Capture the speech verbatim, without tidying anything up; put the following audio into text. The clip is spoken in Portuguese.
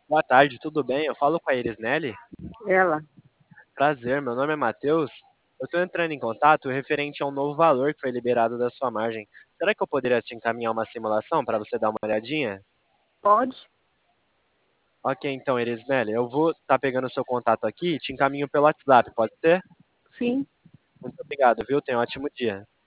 Boa tarde, tudo bem? Eu falo com a Irisnelli. Ela, Prazer, meu nome é Matheus. Eu estou entrando em contato referente a um novo valor que foi liberado da sua margem. Será que eu poderia te encaminhar uma simulação para você dar uma olhadinha? pode? Ok, então, Irisnelli, eu vou estar pegando o seu contato aqui e te encaminho pelo WhatsApp, pode ser? Sim. Muito obrigado, viu? Tenha um ótimo dia.